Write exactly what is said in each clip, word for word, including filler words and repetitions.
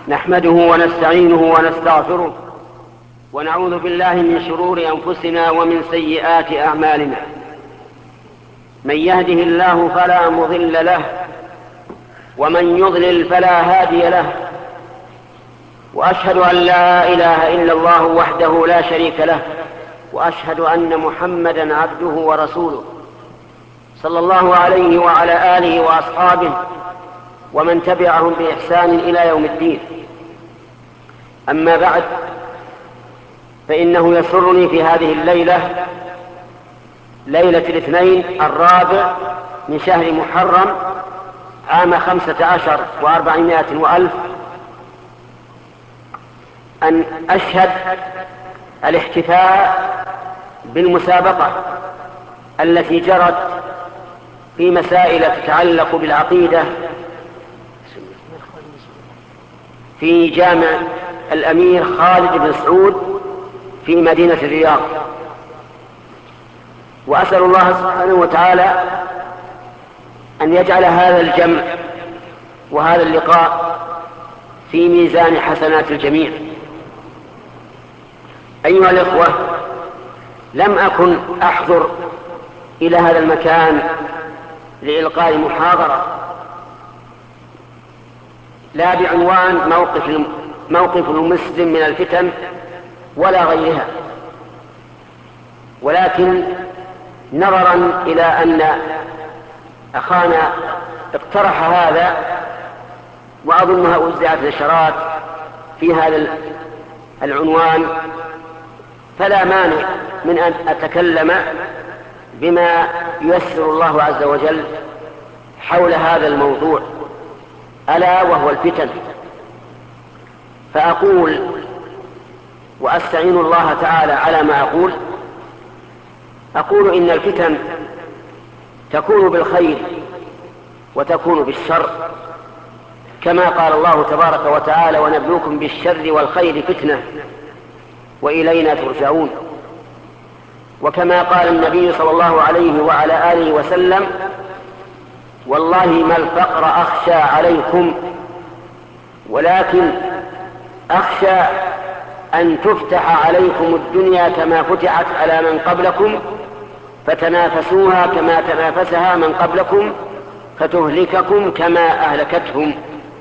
نحمده ونستعينه ونستغفره ونعوذ بالله من شرور أنفسنا ومن سيئات أعمالنا. من يهده الله فلا مضل له ومن يضلل فلا هادي له، وأشهد أن لا إله إلا الله وحده لا شريك له، وأشهد أن محمدا عبده ورسوله صلى الله عليه وعلى آله وأصحابه ومن تبعهم بإحسان إلى يوم الدين. أما بعد، فإنه يسرني في هذه الليلة، ليلة الاثنين الرابع من شهر محرم عام خمسة عشر وأربعمائة وألف، أن أشهد الاحتفاء بالمسابقة التي جرت في مسائل تتعلق بالعقيدة في جامع الأمير خالد بن سعود في مدينة الرياض. وأسأل الله سبحانه وتعالى أن يجعل هذا الجمع وهذا اللقاء في ميزان حسنات الجميع. أيها الإخوة، لم أكن أحضر إلى هذا المكان لإلقاء محاضرة لا بعنوان موقف موقف المسلم من الفتن ولا غيرها، ولكن نظرا إلى أن أخانا اقترح هذا، وأظنها وزعت نشرات في هذا العنوان، فلا مانع من أن أتكلم بما ييسر الله عز وجل حول هذا الموضوع، ألا وهو الفتن. فأقول وأستعين الله تعالى على ما أقول أقول إن الفتن تكون بالخير وتكون بالشر، كما قال الله تبارك وتعالى: ونبلوكم بالشر والخير فتنة وإلينا ترجعون. وكما قال النبي صلى الله عليه وعلى آله وسلم: والله ما الفقر أخشى عليكم، ولكن أخشى أن تفتح عليكم الدنيا كما فتحت على من قبلكم فتنافسوها كما تنافسها من قبلكم فتهلككم كما أهلكتهم.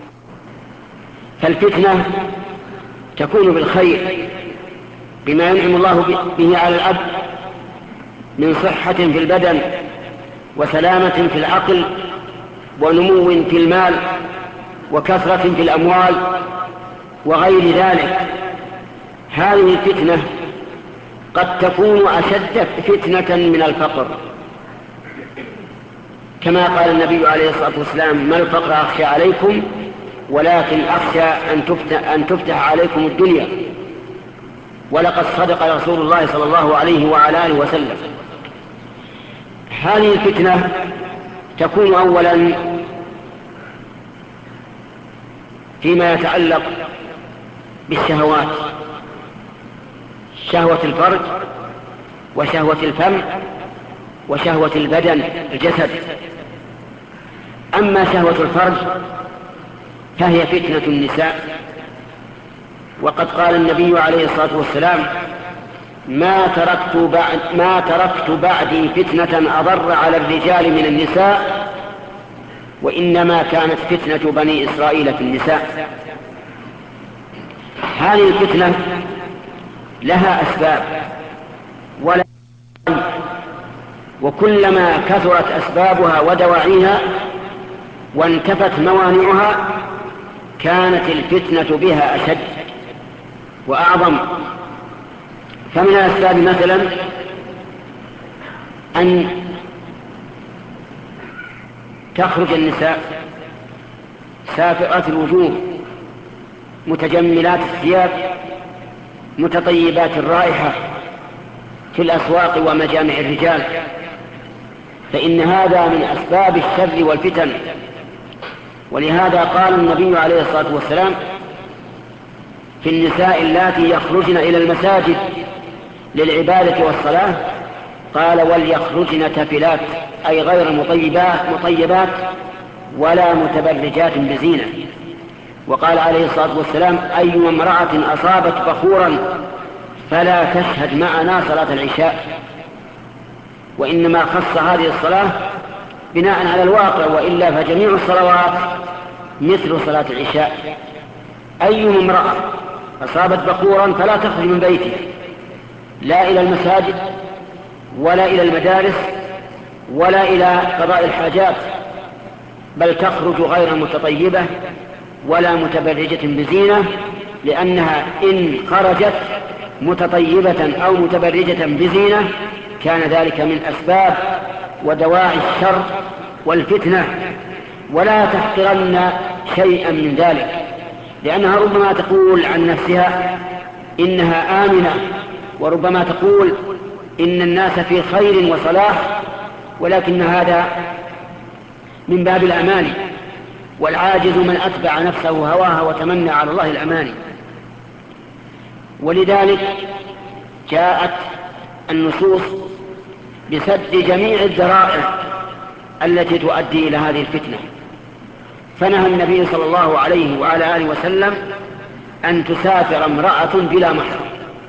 فالفتنة تكون بالخير بما ينعم الله به على العبد من صحة في البدن وسلامة في العقل ونمو في المال وكثرة في الأموال وغير ذلك. هذه الفتنة قد تكون أشد فتنة من الفقر، كما قال النبي عليه الصلاة والسلام: ما الفقر أخشى عليكم ولكن أخشى أن تفتح, أن تفتح عليكم الدنيا. ولقد صدق رسول الله صلى الله عليه وعلى آله وسلم. هذه الفتنة تكون أولا فيما يتعلق بالشهوات، شهوة الفرج وشهوة الفم وشهوة البدن الجسد. أما شهوة الفرج فهي فتنة النساء، وقد قال النبي عليه الصلاة والسلام: ما تركت بعد ما تركت بعدي فتنة أضر على الرجال من النساء، وإنما كانت فتنة بني إسرائيل في النساء. هذه الفتنة لها أسباب ولا وكلما كثرت أسبابها ودواعيها وانتفت موانعها كانت الفتنة بها أشد وأعظم. فمن الأسباب مثلا أن تخرج النساء سافرات الوجوه متجملات الثياب متطيبات الرائحة في الأسواق ومجامع الرجال، فإن هذا من أسباب الشر والفتن. ولهذا قال النبي عليه الصلاة والسلام في النساء اللاتي يخرجن إلى المساجد للعبادة والصلاة: قال وليخرجن تفلات، أي غير مطيبات, مطيبات ولا متبرجات بزينة. وقال عليه الصلاة والسلام: أي امرأة أصابت بخورا فلا تشهد معنا صلاة العشاء. وإنما خص هذه الصلاة بناء على الواقع، وإلا فجميع الصلوات مثل صلاة العشاء. أي امرأة أصابت بخورا فلا تخرج من بيتها، لا إلى المساجد ولا إلى المدارس ولا إلى قضاء الحاجات، بل تخرج غير متطيبة ولا متبرجة بزينة، لأنها إن خرجت متطيبة أو متبرجة بزينة كان ذلك من أسباب ودواعي الشر والفتنة. ولا تحقرن شيئا من ذلك، لأنها ربما تقول عن نفسها إنها آمنة، وربما تقول إن الناس في خير وصلاح، ولكن هذا من باب الأماني، والعاجز من أتبع نفسه هواها وتمنى على الله الأماني. ولذلك جاءت النصوص بسد جميع الذرائع التي تؤدي إلى هذه الفتنة، فنهى النبي صلى الله عليه وعلى آله وسلم أن تسافر امرأة بلا محرم،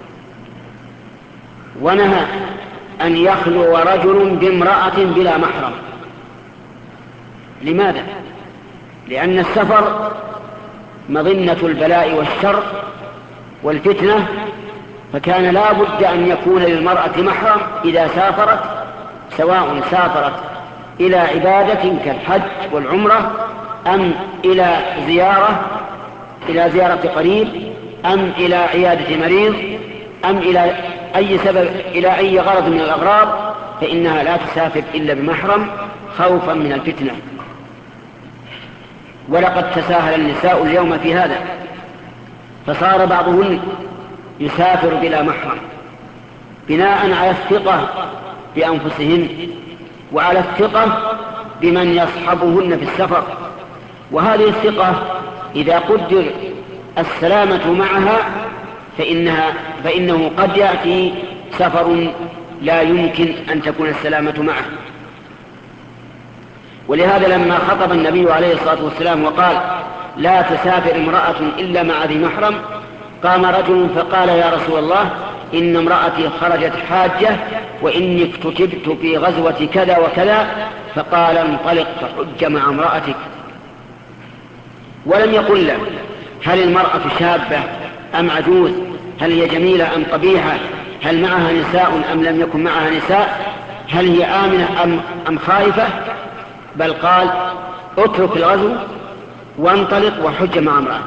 ونهى أن يخلو رجل بامرأة بلا محرم. لماذا؟ لأن السفر مظنة البلاء والشر والفتنة، فكان لا بد أن يكون للمرأة محرم إذا سافرت، سواء سافرت إلى عبادة كالحج والعمرة، أم إلى زيارة إلى زيارة قريب، أم إلى عيادة مريض، أم إلى أي سبب إلى أي غرض من الأغراض، فإنها لا تسافر إلا بمحرم خوفا من الفتنة. ولقد تساهل النساء اليوم في هذا، فصار بعضهن يسافر بلا محرم بناء على الثقة بأنفسهن وعلى الثقة بمن يصحبهن في السفر. وهذه الثقة إذا قدر السلامة معها فإنها فإنه قد يأتي سفر لا يمكن أن تكون السلامة معه. ولهذا لما خطب النبي عليه الصلاة والسلام وقال: لا تسافر امرأة إلا مع ذي محرم، قام رجل فقال: يا رسول الله، إن امرأتي خرجت حاجة وإني اكتتبت في غزوة كذا وكذا. فقال: انطلق فحج مع امرأتك. ولم يقل له هل المرأة شابة أم عجوز، هل هي جميلة أم قبيحة، هل معها نساء أم لم يكن معها نساء، هل هي آمنة أم, أم خائفة، بل قال: اترك الغزو وانطلق وحج مع امرأتك.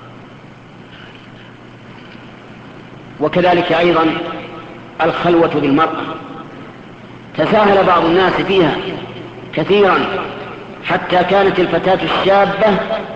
وكذلك أيضا الخلوة بالمرأة، تساهل بعض الناس فيها كثيرا، حتى كانت الفتاة الشابة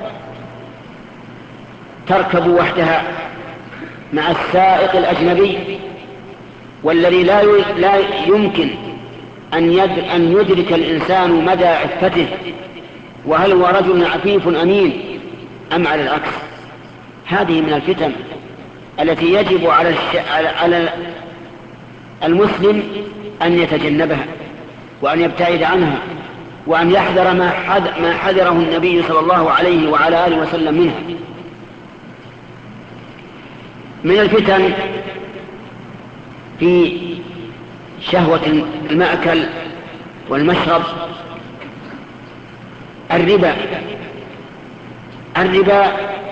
تركب وحدها مع السائق الأجنبي، والذي لا لا يمكن أن يدرك الإنسان مدى عفته، وهل هو رجل عفيف أمين أم على العكس. هذه من الفتن التي يجب على, الش... على المسلم أن يتجنبها وأن يبتعد عنها، وأن يحذر ما, حذ... ما حذره النبي صلى الله عليه وعلى آله وسلم منها. من الفتن في شهوة المأكل والمشرب الربا. الربا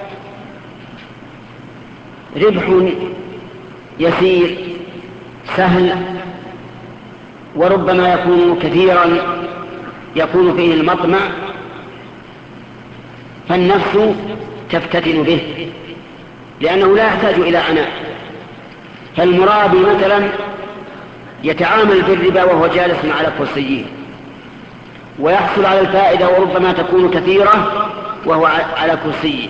ربح يسير سهل، وربما يكون كثيرا يكون فيه المطمع، فالنفس تفتتن به لأنه لا يحتاج إلى عناء. فالمرابي مثلا يتعامل بالربا وهو جالس على كرسيه، ويحصل على الفائدة وربما تكون كثيرة وهو على كرسيه.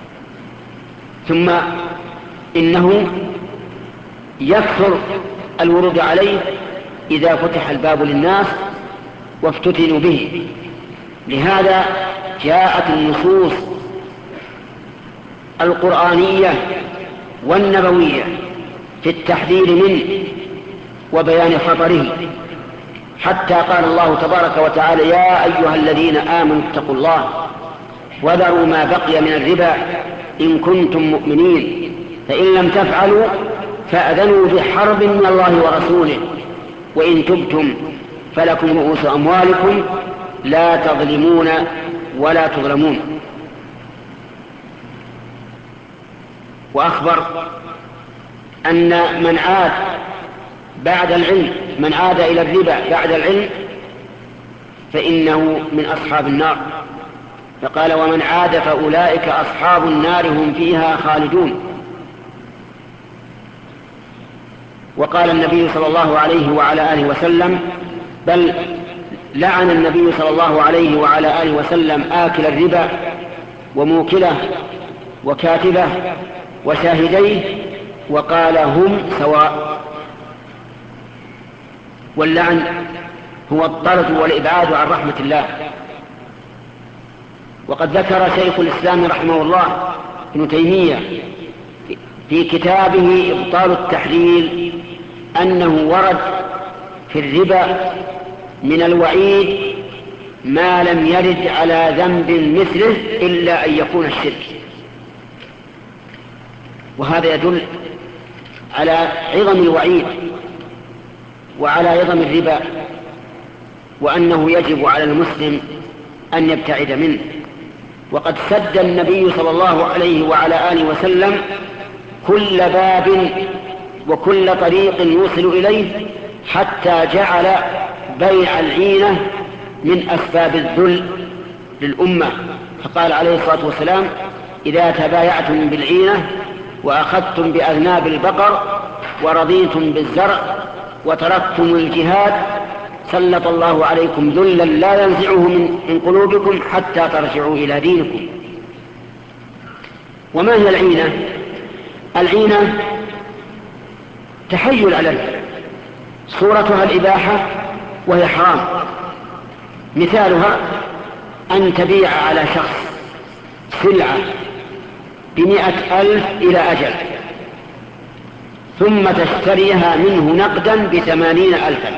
ثم إنه يكثر الورود عليه إذا فتح الباب للناس وافتتنوا به. لهذا جاءت النصوص القرآنية والنبوية في التحذير منه وبيان خطره، حتى قال الله تبارك وتعالى: يا أيها الذين آمنوا اتقوا الله وذروا ما بقي من الربا إن كنتم مؤمنين، فإن لم تفعلوا فأذنوا بحرب من الله ورسوله، وإن تبتم فلكم رؤوس أموالكم لا تظلمون ولا تظلمون. وأخبر أن من عاد بعد العلم من عاد إلى الربا بعد العلم فإنه من أصحاب النار، فقال: ومن عاد فأولئك أصحاب النار هم فيها خالدون. وقال النبي صلى الله عليه وعلى آله وسلم: بل لعن النبي صلى الله عليه وعلى آله وسلم آكل الربا وموكله وكاتبه وشاهديه، وقال: هم سواء. واللعن هو الطرد والإبعاد عن رحمة الله. وقد ذكر شيخ الإسلام رحمه الله ابن تيمية في كتابه إبطال التحليل أنه ورد في الربا من الوعيد ما لم يرد على ذنب مثله إلا أن يكون الشرك. وهذا يدل على عظم الوعيد وعلى عظم الربا، وأنه يجب على المسلم أن يبتعد منه. وقد سد النبي صلى الله عليه وعلى آله وسلم كل باب وكل طريق يوصل إليه، حتى جعل بيع العينة من أسباب الذل للأمة، فقال عليه الصلاة والسلام: إذا تبايعتم بالعينة وأخذتم بأذناب البقر ورضيتم بالزرع وتركتم الجهاد سلط الله عليكم ذلا لا ينزعه من قلوبكم حتى ترجعوا إلى دينكم. وما هي العينة؟ العينة تحيل على الربا، صورتها الإباحة وهي حرام. مثالها أن تبيع على شخص سلعة بمئة ألف إلى أجل، ثم تشتريها منه نقدا بثمانين ألفا.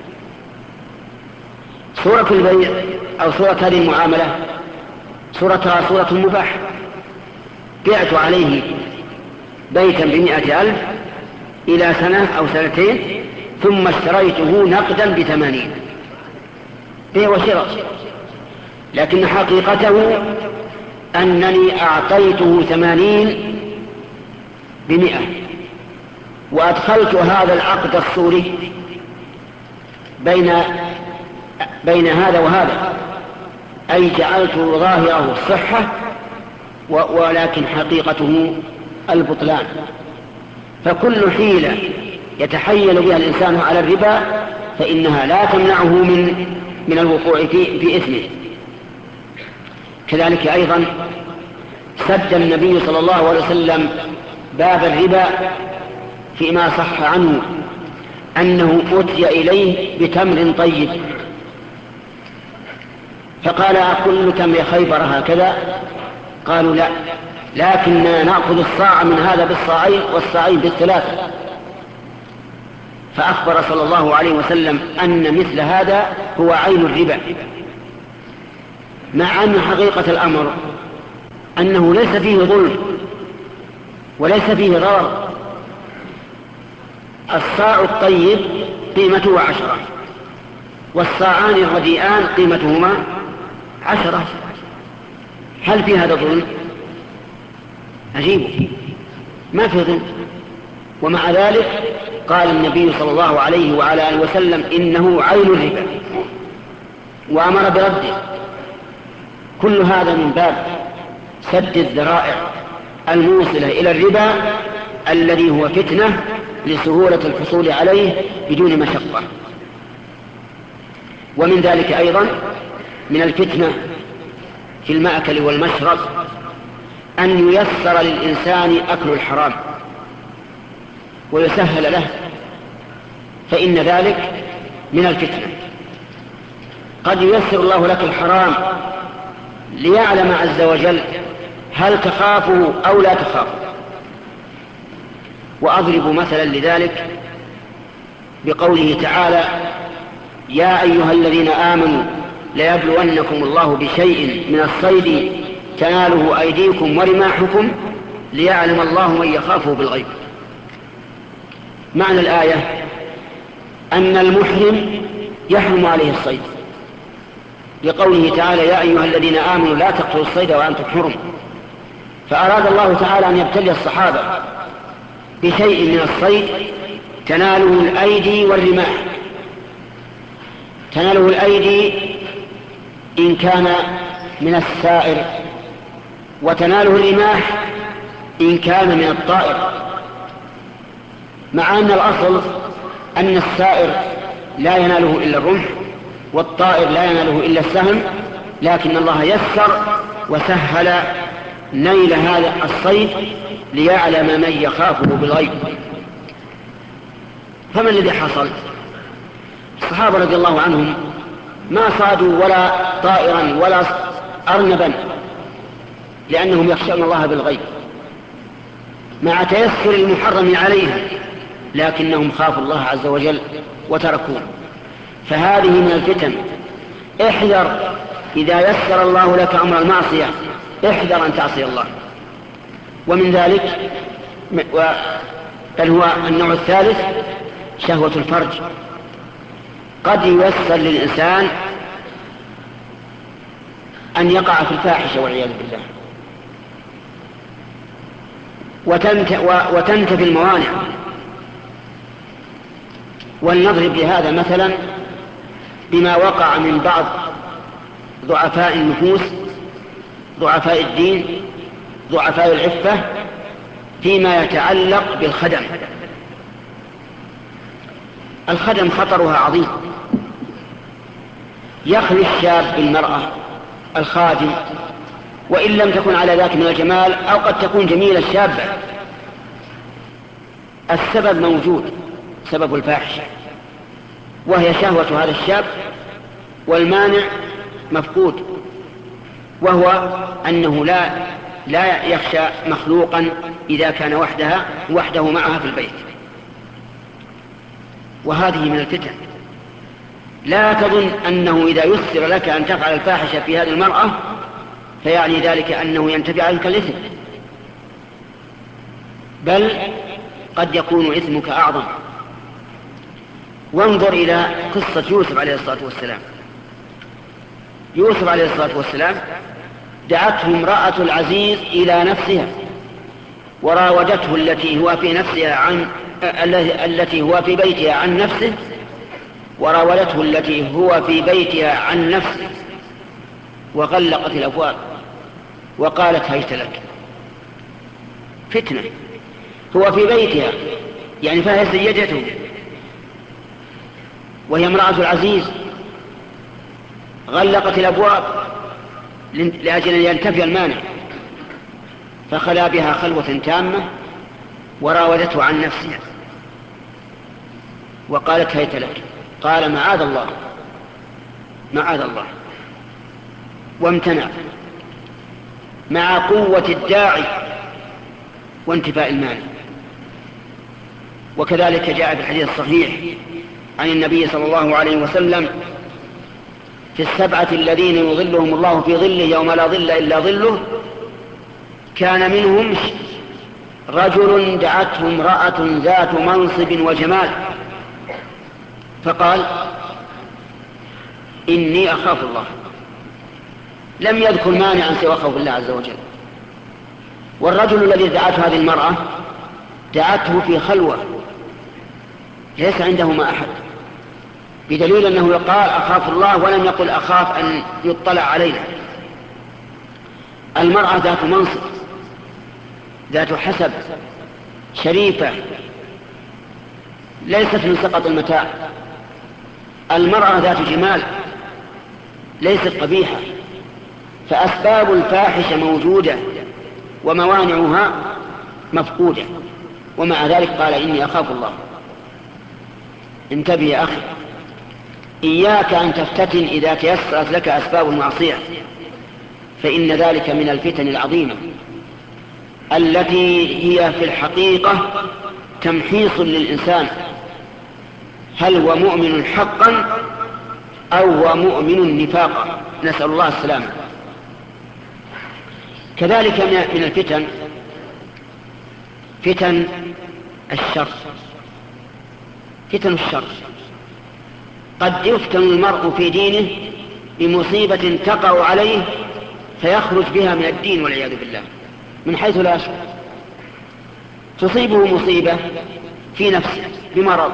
صورة البيع أو صورة هذه المعاملة صورتها صورة مباح. بعت عليه بيتا بمئة ألف إلى سنة أو سنتين، ثم اشتريته نقدا بثمانين، بيع وشراء. لكن حقيقته أنني أعطيته ثمانين بمئة، وأدخلت هذا العقد الصوري بين بين هذا وهذا، أي جعلت ظاهره الصحة ولكن حقيقته البطلان. فكل حيلة يتحيل بها الإنسان على الربا فإنها لا تمنعه من من الوقوع في في إثمه. كذلك أيضا سد النبي صلى الله عليه وسلم باب الربا فيما صح عنه أنه أتي إليه بتمر طيب، فقال: أكل تمر خيبر هكذا؟ قالوا: لا، لكننا نأخذ الصاع من هذا بالصاعين والصاعين بالثلاثة. فأخبر صلى الله عليه وسلم أن مثل هذا هو عين الربا، مع أن حقيقة الأمر أنه ليس فيه ظلم وليس فيه ضرر. الصاع الطيب قيمته عشرة، والصاعان الرديئان قيمتهما عشرة. هل في هذا ظلم؟ عجيب، ما في ظلم. ومع ذلك قال النبي صلى الله عليه وعلى آله وسلم: إنه عين الربا، وأمر برده. كل هذا من باب سد الذرائع الموصلة إلى الربا الذي هو فتنة لسهولة الحصول عليه بدون مشقة. ومن ذلك أيضا من الفتنة في المأكل والمشرب أن ييسر للإنسان أكل الحرام ويسهل له، فإن ذلك من الفتنة. قد ييسر الله لك الحرام ليعلم عز وجل هل تخافه أو لا تخافه. وأضرب مثلا لذلك بقوله تعالى: يا أيها الذين آمنوا ليبلونكم الله بشيء من الصيد تناله أيديكم ورماحكم ليعلم الله من يخافه بالغيب. معنى الآية أن المحرم يحرم عليه الصيد، لقوله تعالى يا أيها الذين آمنوا لا تقتلوا الصيد وأنتم حرم. فأراد الله تعالى أن يبتلي الصحابة بشيء من الصيد تناله الأيدي والرماح. تناله الأيدي إن كان من السائر، وتناله الرماح إن كان من الطائر، مع أن الأصل أن السائر لا يناله إلا الرمح والطائر لا يناله إلا السهم، لكن الله يسر وسهل نيل هذا الصيد ليعلم من يخافه بالغيب. فما الذي حصل؟ الصحابة رضي الله عنهم ما صادوا ولا طائرا ولا أرنبا لأنهم يخشون الله بالغيب مع تيسر المحرم عليهم، لكنهم خافوا الله عز وجل وتركوه. فهذه من الفتن، احذر إذا يسر الله لك أمر المعصية، احذر أن تعصي الله. ومن ذلك بل هو النوع الثالث شهوة الفرج. قد ييسر للإنسان أن يقع في الفاحشة والعياذ بالله، وتنتفي الموانع. ولنضرب بهذا مثلا بما وقع من بعض ضعفاء النفوس، ضعفاء الدين، ضعفاء العفة، فيما يتعلق بالخدم. الخدم خطرها عظيم، يخلي الشاب بالمرأة الخادم، وإن لم تكن على ذاك من الجمال، أو قد تكون جميلة الشابة. السبب موجود، سبب الفاحشة، وهي شهوة هذا الشاب، والمانع مفقود، وهو أنه لا لا يخشى مخلوقا إذا كان وحدها وحده معها في البيت. وهذه من الفتن. لا تظن أنه إذا يسر لك أن تفعل الفاحشة في هذه المرأة فيعني ذلك أنه ينتفع عنك الإثم، بل قد يكون إثمك أعظم. وانظر إلى قصة يوسف عليه الصلاة والسلام. يوسف عليه الصلاة والسلام دعته امرأة العزيز إلى نفسها، وراودته التي هو في نفسها عن التي هو في بيتها عن نفسه، وراودته التي هو في بيتها عن نفسه، وغلقت الأبواب وقالت هيت لك. فتنة، هو في بيتها يعني فهي سيدته، وهي امرأة العزيز، غلقت الأبواب لأجل أن ينتفي المانع، فخلا بها خلوة تامة وراودته عن نفسها وقالت هيت لك. قال معاذ الله معاذ الله، وامتنع مع قوة الداعي وانتفاء المانع. وكذلك جاء في الحديث الصحيح عن النبي صلى الله عليه وسلم في السبعة الذين يظلهم الله في ظله يوم لا ظل إلا ظله، كان منهم رجل دعته امرأة ذات منصب وجمال فقال إني أخاف الله. لم يذكر مانعا سوى خوف الله عز وجل. والرجل الذي دعته هذه المرأة دعته في خلوة ليس عندهما أحد، بدليل أنه قال أخاف الله ولم يقل أخاف أن يطلع علينا. المرأة ذات منصب، ذات حسب، شريفة، ليست من سقط المتاع. المرأة ذات جمال، ليست قبيحة. فأسباب الفاحشة موجودة وموانعها مفقودة، ومع ذلك قال إني أخاف الله. انتبه يا أخي، إياك أن تفتتن إذا تيسرت لك أسباب المعصية، فإن ذلك من الفتن العظيمة التي هي في الحقيقة تمحيص للإنسان، هل هو مؤمن حقا أو هو مؤمن نفاقا، نسأل الله السلامة. كذلك من الفتن فتن الشر. فتن الشر قد يفتن المرء في دينه بمصيبة تقع عليه فيخرج بها من الدين والعياذ بالله من حيث لا يشعر. تصيبه مصيبة في نفسه بمرض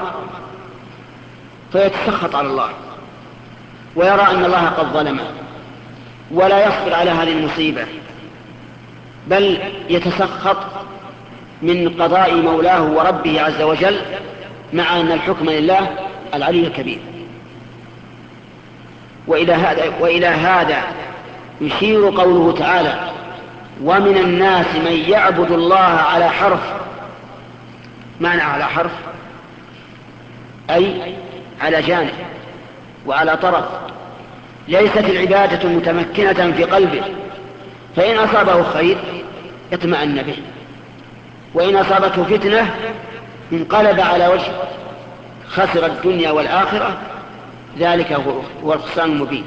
فيتسخط على الله ويرى أن الله قد ظلمه ولا يصبر على هذه المصيبة، بل يتسخط من قضاء مولاه وربه عز وجل، مع أن الحكم لله العلي الكبير. وإلى هذا, وإلى هذا يشير قوله تعالى: ومن الناس من يعبد الله على حرف. معنى على حرف أي على جانب وعلى طرف، ليست العبادة متمكنة في قلبه، فإن أصابه خير يطمئن به، وإن أصابته فتنة انقلب على وجهه خسر الدنيا والآخرة، ذلك هو الخسران المبين.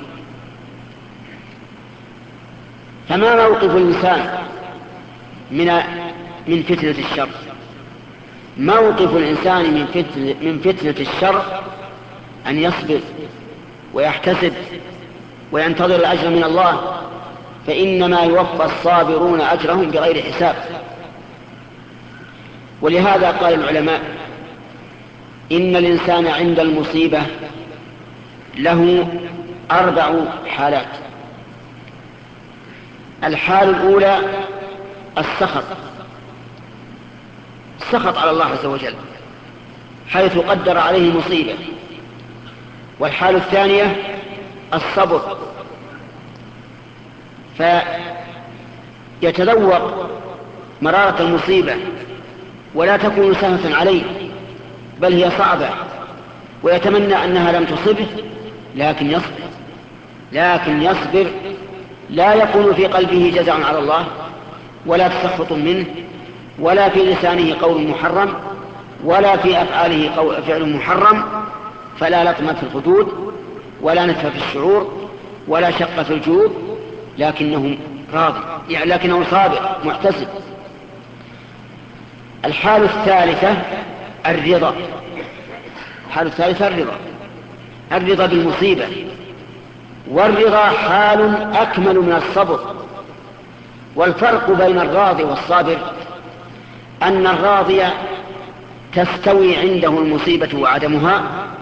فما موقف الإنسان من من فتنة الشر؟ موقف الإنسان من فتنة, من فتنة الشر أن يصبر ويحتسب وينتظر الأجر من الله، فإنما يوفى الصابرون أجرهم بغير حساب. ولهذا قال العلماء: إن الإنسان عند المصيبة له أربع حالات. الحال الأولى السخط، السخط على الله عز وجل حيث قدر عليه مصيبة. والحال الثانية الصبر، فيتذوق مرارة المصيبة ولا تكون سهلة عليه، بل هي صعبة، ويتمنى أنها لم تصبه، لكن يصبر لكن يصبر لا يكون في قلبه جزع على الله، ولا تسخط منه، ولا في لسانه قول محرم، ولا في أفعاله قول فعل محرم، فلا لطم في الخدود، ولا نتف في الشعور، ولا شق في الجيوب، لكنه راضي، يعني لكنه صابر محتسب. الحال الثالثة الرضا. الحال الثالثة الرضا الرضا بالمصيبة. والرضا حال أكمل من الصبر. والفرق بين الراضي والصابر أن الراضي تستوي عنده المصيبة وعدمها،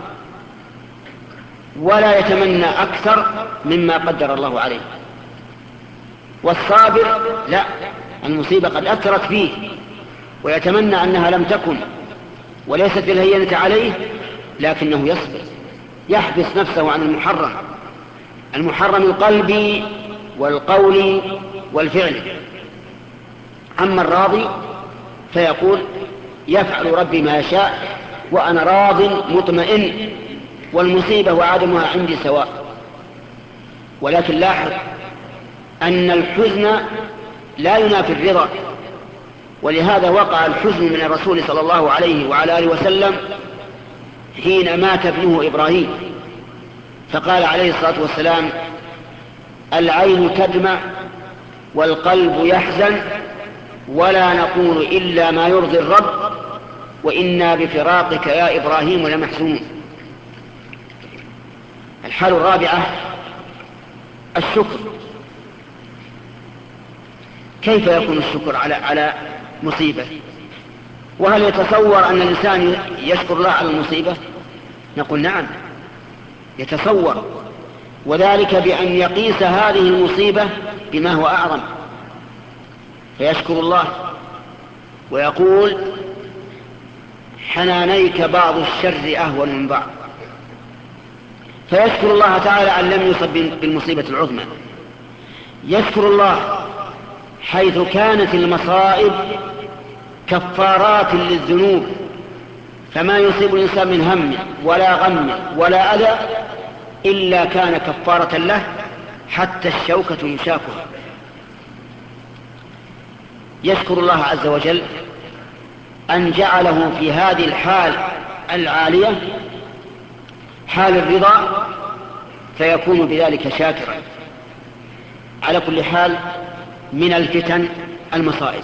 ولا يتمنى أكثر مما قدر الله عليه. والصابر لا، المصيبة قد أثرت فيه ويتمنى أنها لم تكن وليست بالهينة عليه، لكنه يصبر، يحبس نفسه عن المحرم المحرم القلبي والقول والفعل. أما الراضي فيقول: يفعل ربي ما يشاء وأنا راض مطمئن، والمصيبة وعدمها عندي سواء. ولكن لاحظ أن الحزن لا ينافي الرضا، ولهذا وقع الحزن من الرسول صلى الله عليه وعلى آله وسلم حين مات ابنه إبراهيم، فقال عليه الصلاة والسلام: العين تدمع والقلب يحزن، ولا نقول إلا ما يرضي الرب، وإنا بفراقك يا إبراهيم لمحزونون. الحال الرابعة الشكر. كيف يكون الشكر على على مصيبة؟ وهل يتصور أن الإنسان يشكر الله على المصيبة؟ نقول نعم، يتصور، وذلك بأن يقيس هذه المصيبة بما هو أعظم، فيشكر الله ويقول: حنانيك بعض الشر أهون من بعض. فيشكر الله تعالى أن لم يصب بالمصيبة العظمى. يشكر الله حيث كانت المصائب كفارات للذنوب، فما يصيب الإنسان من هم ولا غم ولا أذى إلا كان كفارة له، حتى الشوكة يشاكها. يشكر الله عز وجل أن جعله في هذه الحال العالية حال الرضا، فيكون بذلك شاكرا. على كل حال من الفتن المصائب.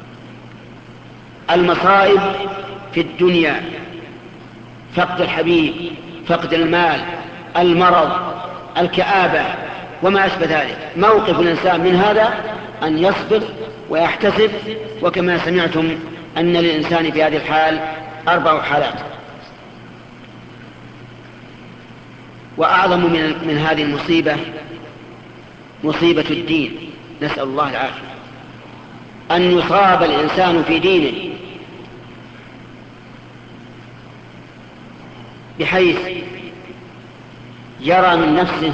المصائب في الدنيا فقد الحبيب، فقد المال، المرض، الكآبة وما أشبه ذلك. موقف الإنسان من هذا أن يصبر ويحتسب، وكما سمعتم أن للإنسان في هذه الحال أربع حالات. وأعظم من, من هذه المصيبة مصيبة الدين، نسأل الله العافية، أن يصاب الإنسان في دينه بحيث يرى من نفسه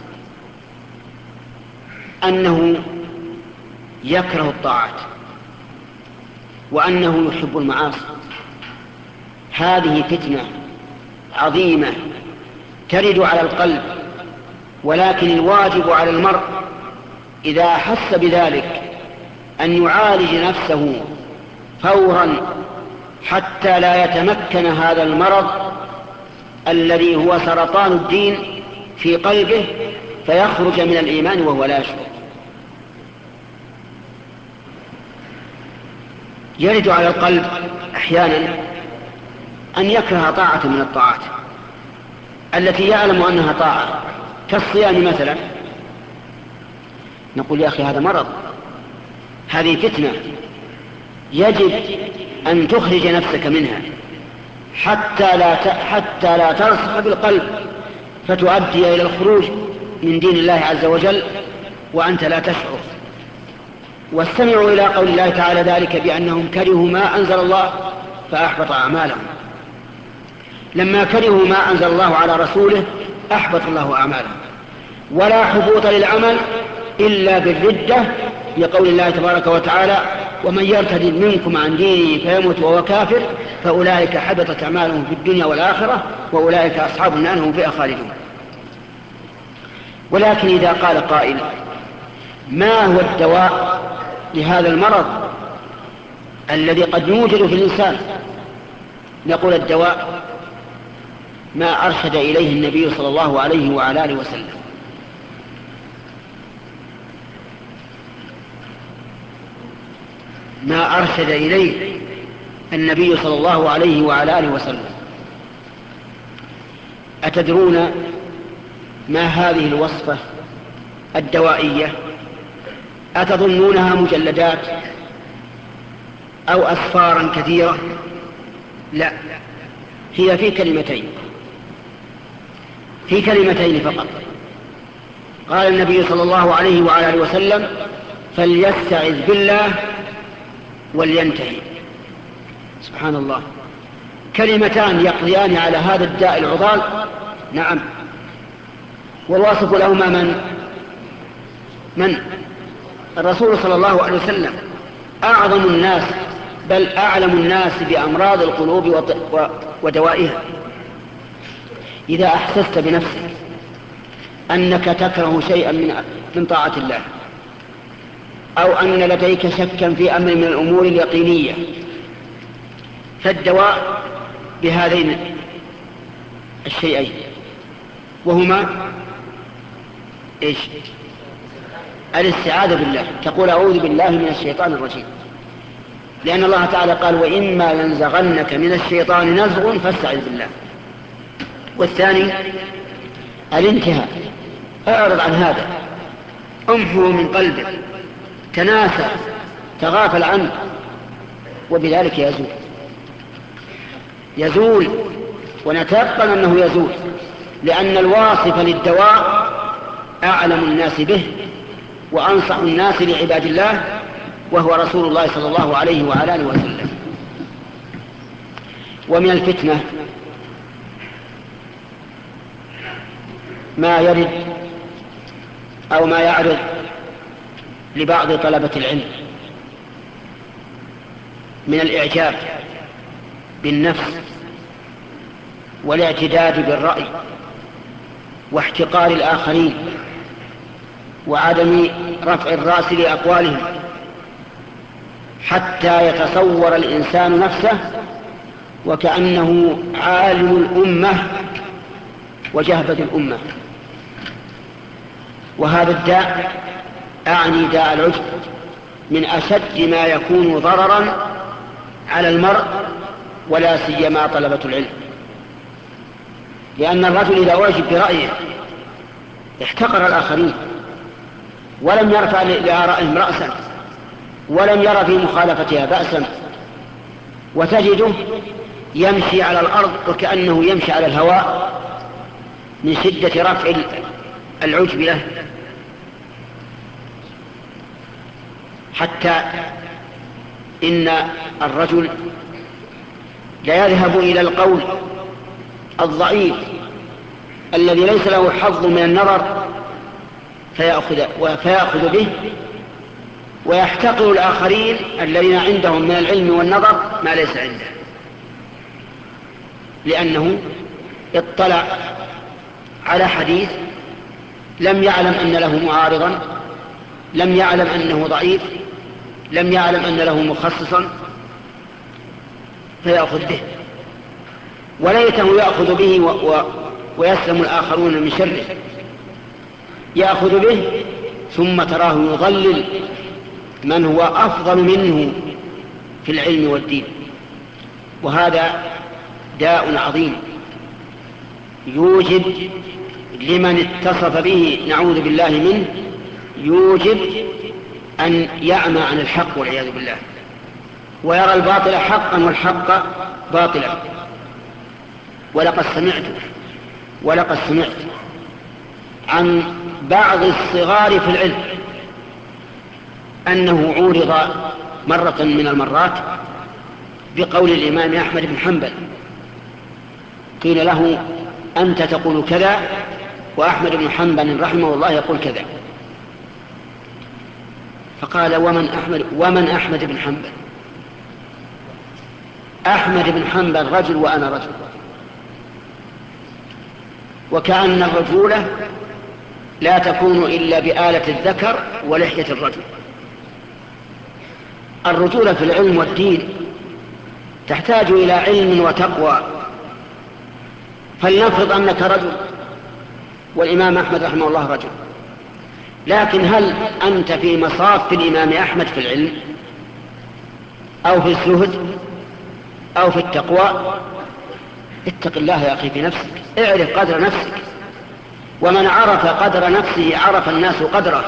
أنه يكره الطاعات وأنه يحب المعاصي. هذه فتنة عظيمة ترد على القلب، ولكن الواجب على المرء إذا حس بذلك أن يعالج نفسه فورا حتى لا يتمكن هذا المرض الذي هو سرطان الدين في قلبه فيخرج من الإيمان وهو لا يشعر. يرد على القلب أحيانا أن يكره طاعة من الطاعات التي يعلم أنها طاعة، كالصيام مثلا. نقول يا أخي هذا مرض، هذه فتنة، يجب أن تخرج نفسك منها حتى لا حتى لا ترسخ بالقلب فتؤدي إلى الخروج من دين الله عز وجل وأنت لا تشعر. واستمعوا إلى قول الله تعالى ذلك بأنهم كرهوا ما أنزل الله فأحبط أعمالهم. لما كرهوا ما أنزل الله على رسوله أحبط الله أعمالهم. ولا حبوط للعمل إلا بالردة، لقول الله تبارك وتعالى ومن يرتد منكم عن دينه فيمت وهو كافر فأولئك حبطت أعمالهم في الدنيا والآخرة وأولئك أصحاب النار هم فيها خالدون. ولكن إذا قال قائل ما هو الدواء لهذا المرض الذي قد يوجد في الإنسان؟ نقول الدواء ما أرشد إليه النبي صلى الله عليه وعلى آله وسلم. ما أرشد إليه النبي صلى الله عليه وعلى آله وسلم. أتدرون ما هذه الوصفة الدوائية؟ أتظنونها مجلدات أو أسفارا كثيرة؟ لا، هي في كلمتين، في كلمتين فقط. قال النبي صلى الله عليه وعلى آله وسلم فليستعذ بالله ولينتهي. سبحان الله، كلمتان يقضيان على هذا الداء العضال. نعم، والواصف لهما من؟ من؟ الرسول صلى الله عليه وسلم، أعظم الناس بل أعلم الناس بأمراض القلوب ودوائها. إذا أحسست بنفسك أنك تكره شيئا من من طاعة الله، أو أن لديك شكا في أمر من الأمور اليقينية، فالدواء بهذين الشيئين، وهما إيش؟ الاستعاذة بالله، تقول أعوذ بالله من الشيطان الرجيم، لأن الله تعالى قال وإما ينزغنك من الشيطان نزغ فاستعذ بالله. والثاني الانتهاء، اعرض عن هذا، امحه من قلبك، تناسى، تغافل عنه، وبذلك يزول يزول ونتيقن أنه يزول، لأن الواصف للدواء أعلم الناس به وأنصح الناس لعباد الله، وهو رسول الله صلى الله عليه وعلى آله وسلم. ومن الفتنة ما يرد أو ما يعرض لبعض طلبة العلم من الإعجاب بالنفس والاعتداد بالرأي واحتقار الآخرين وعدم رفع الرأس لأقوالهم، حتى يتصور الإنسان نفسه وكأنه عالم الأمة وجهبة الأمة. وهذا الداء أعني داء العجب من أشد ما يكون ضررا على المرء، ولا سيما طلبة العلم. لأن الرجل إذا واجب برأيه احتقر الآخرين ولم يرفع لآرائهم رأسا ولم يرى في مخالفتها بأسا، وتجده يمشي على الأرض وكأنه يمشي على الهواء من شدة رفع العجب له، حتى إن الرجل لا يذهب إلى القول الضعيف الذي ليس له حظ من النظر فيأخذ, فيأخذ به، ويحتقر الآخرين الذين عندهم من العلم والنظر ما ليس عنده، لأنه اطلع على حديث لم يعلم أن له معارضا، لم يعلم أنه ضعيف، لم يعلم أن له مخصصا، فيأخذ به، وليته يأخذ به و... و... ويسلم الآخرون من شره. يأخذ به ثم تراه يضلل من هو أفضل منه في العلم والدين، وهذا داء عظيم يوجب لمن اتصف به نعوذ بالله منه، يوجب أن يعمى عن الحق والعياذ بالله، ويرى الباطل حقا والحق باطلا. ولقد سمعت ولقد سمعت عن بعض الصغار في العلم أنه عورض مرة من المرات بقول الإمام أحمد بن حنبل، قيل له أنت تقول كذا وأحمد بن حنبل رحمه الله يقول كذا، فقال ومن أحمد, ومن أحمد بن حنبل؟ أحمد بن حنبل رجل وأنا رجل، وكأن الرجولة لا تكون إلا بآلة الذكر ولحية الرجل. الرجولة في العلم والدين تحتاج إلى علم وتقوى. فلنفرض أنك رجل والإمام أحمد رحمه الله رجل، لكن هل أنت في مصاف الإمام أحمد في العلم أو في الزهد أو في التقوى؟ اتق الله يا أخي في نفسك، اعرف قدر نفسك، ومن عرف قدر نفسه عرف الناس قدره،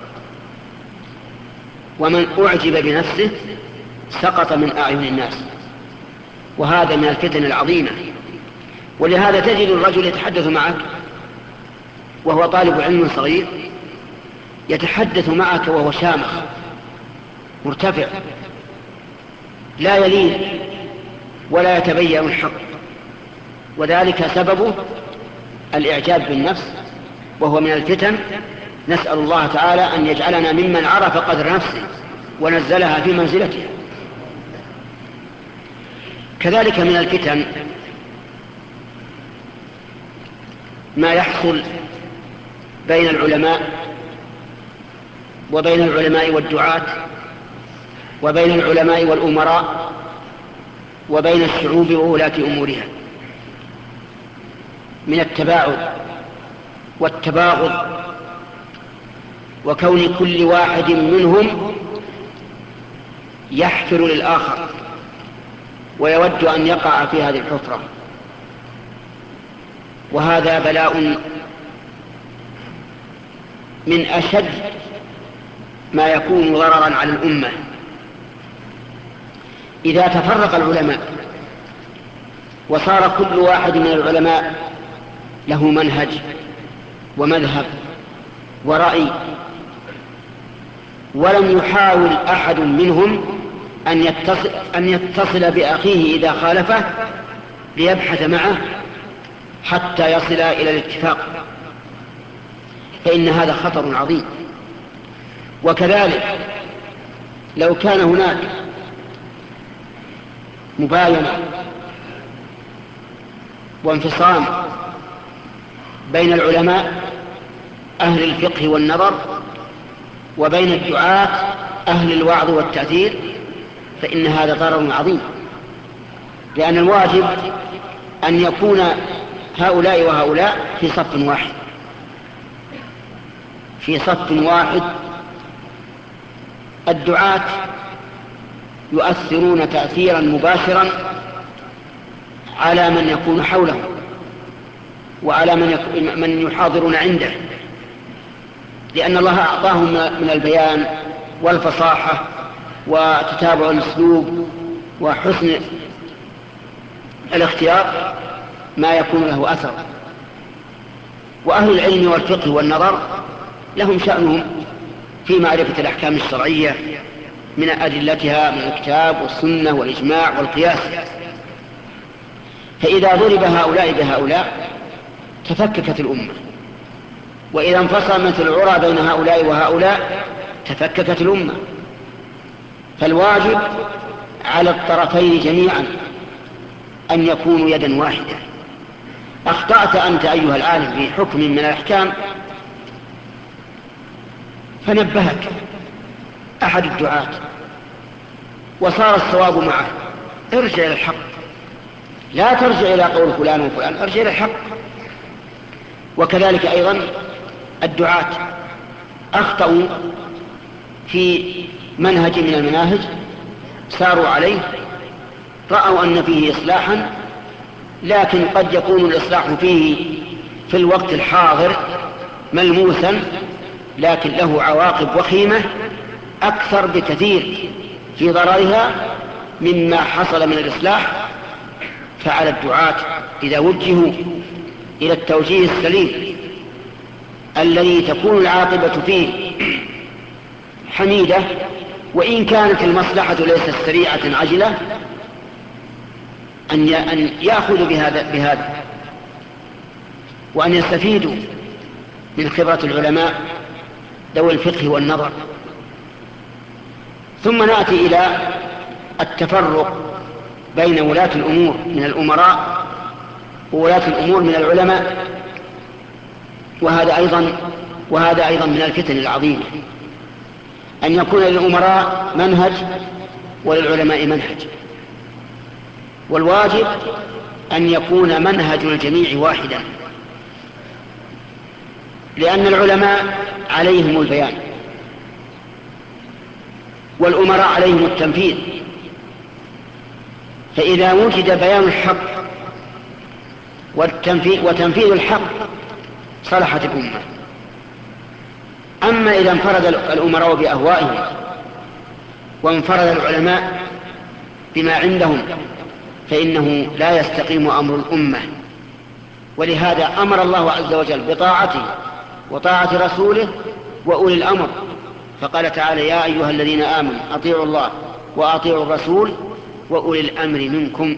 ومن أعجب بنفسه سقط من أعين الناس، وهذا من الفتن العظيمة. ولهذا تجد الرجل يتحدث معك وهو طالب علم صغير، يتحدث معك وهو شامخ مرتفع لا يلين ولا يتبين الحق، وذلك سببه الإعجاب بالنفس، وهو من الفتن. نسأل الله تعالى أن يجعلنا ممن عرف قدر نفسه ونزلها في منزلتها. كذلك من الفتن ما يحصل بين العلماء وبين العلماء والدعاة وبين العلماء والأمراء وبين الشعوب وولاة أمورها من التباعد والتباغض، وكون كل واحد منهم يحفر للآخر ويود أن يقع في هذه الحفرة، وهذا بلاء من أشد ما يكون ضررا على الأمة. إذا تفرق العلماء وصار كل واحد من العلماء له منهج ومذهب ورأي، ولم يحاول أحد منهم أن يتصل, أن يتصل بأخيه إذا خالفه ليبحث معه حتى يصل إلى الاتفاق، فإن هذا خطر عظيم. وكذلك لو كان هناك مباينة وانفصام بين العلماء أهل الفقه والنظر وبين الدعاة أهل الوعظ والتأثير، فإن هذا ضرر عظيم، لأن الواجب أن يكون هؤلاء وهؤلاء في صف واحد في صف واحد الدعاة يؤثرون تأثيرا مباشرا على من يكون حوله وعلى من, من يحاضرون عنده، لأن الله أعطاهم من البيان والفصاحة وتتابع الأسلوب وحسن الاختيار ما يكون له أثر. وأهل العلم والفقه والنظر لهم شأنهم في معرفة الأحكام الشرعية من أدلتها من الكتاب والسنة والإجماع والقياس، فإذا ضرب هؤلاء بهؤلاء تفككت الأمة، وإذا انفصلت العرى بين هؤلاء وهؤلاء تفككت الأمة. فالواجب على الطرفين جميعا أن يكونوا يدا واحدة. أخطأت أنت أيها العالم في حكم من الأحكام فنبهك أحد الدعاة وصار الصواب معه، ارجع إلى الحق، لا ترجع إلى قول فلان وفلان، ارجع إلى الحق. وكذلك أيضا الدعاة أخطأوا في منهج من المناهج ساروا عليه، رأوا أن فيه إصلاحا، لكن قد يكون الإصلاح فيه في الوقت الحاضر ملموسا، لكن له عواقب وخيمة أكثر بكثير في ضررها مما حصل من الإصلاح. فعلى الدعاة إذا وجهوا إلى التوجيه السليم الذي تكون العاقبة فيه حميدة، وإن كانت المصلحة ليست سريعة عجلة، أن يأخذوا بهذا, بهذا وأن يستفيدوا من خبرة العلماء ذوي الفقه والنظر. ثم نأتي إلى التفرق بين ولاة الأمور من الأمراء وولاة الأمور من العلماء، وهذا أيضا وهذا أيضا من الفتن العظيمة، أن يكون للأمراء منهج وللعلماء منهج، والواجب أن يكون منهج الجميع واحدا، لأن العلماء عليهم البيان والأمراء عليهم التنفيذ، فإذا وجد بيان الحق وتنفيذ الحق صلحت الأمة. أما إذا انفرد الأمراء بأهوائهم وانفرد العلماء بما عندهم فإنه لا يستقيم أمر الأمة. ولهذا أمر الله عز وجل بطاعته وطاعة رسوله وأولي الأمر، فقال تعالى: يا أيها الذين آمنوا أطيعوا الله وأطيعوا الرسول وأولي الأمر منكم.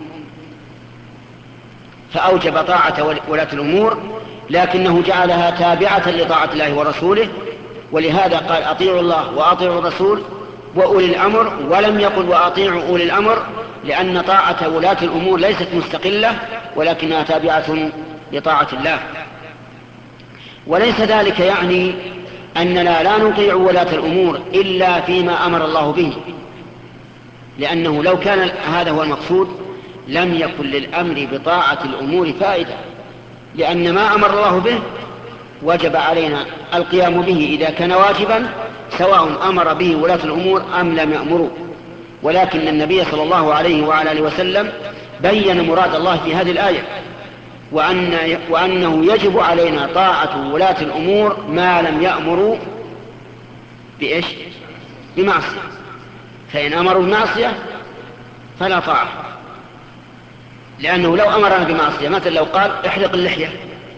فأوجب طاعة ولاة الأمور، لكنه جعلها تابعة لطاعة الله ورسوله، ولهذا قال: أطيعوا الله وأطيعوا الرسول وأولي الأمر، ولم يقل وأطيعوا أولي الأمر، لأن طاعة ولاة الأمور ليست مستقلة ولكنها تابعة لطاعة الله. وليس ذلك يعني أننا لا نطيع ولاة الأمور إلا فيما أمر الله به، لأنه لو كان هذا هو المقصود لم يكن للأمر بطاعة الأمور فائدة، لأن ما أمر الله به وجب علينا القيام به إذا كان واجبا، سواء أمر به ولاة الأمور أم لم يأمروا. ولكن النبي صلى الله عليه وعلى آله وسلم بين مراد الله في هذه الآية، وأن وأنه يجب علينا طاعة ولاة الأمور ما لم يأمروا بإيش؟ بمعصية. فإن أمروا بمعصية فلا طاعة، لأنه لو أمرنا بمعصية، مثل لو قال احلق اللحية،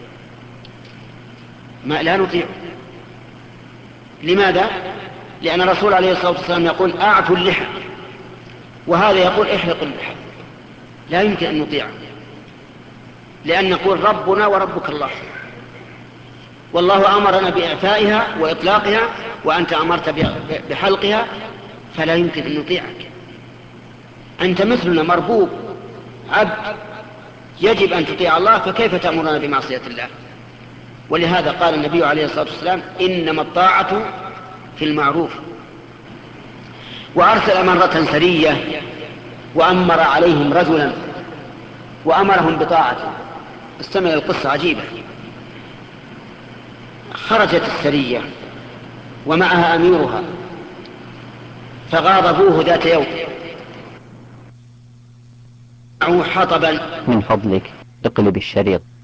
ما لا نطيع. لماذا؟ لأن الرسول عليه الصلاة والسلام يقول أعفوا اللحى، وهذا يقول احلق اللحى، لا يمكن أن نطيع، لأن نقول ربنا وربك الله، والله أمرنا بإعفائها وإطلاقها وأنت أمرت بحلقها، فلا يمكن أن نطيعك. أنت مثلنا مربوب عبد، يجب أن تطيع الله، فكيف تأمرنا بمعصية الله؟ ولهذا قال النبي عليه الصلاة والسلام: إنما الطاعة في المعروف. وأرسل مرة سرية وأمر عليهم رجلا وأمرهم بطاعته. استمع القصة عجيبة. خرجت السرية ومعها أميرها فغاض أبوه ذات يوم معه حطبا. من فضلك اقلب الشريط.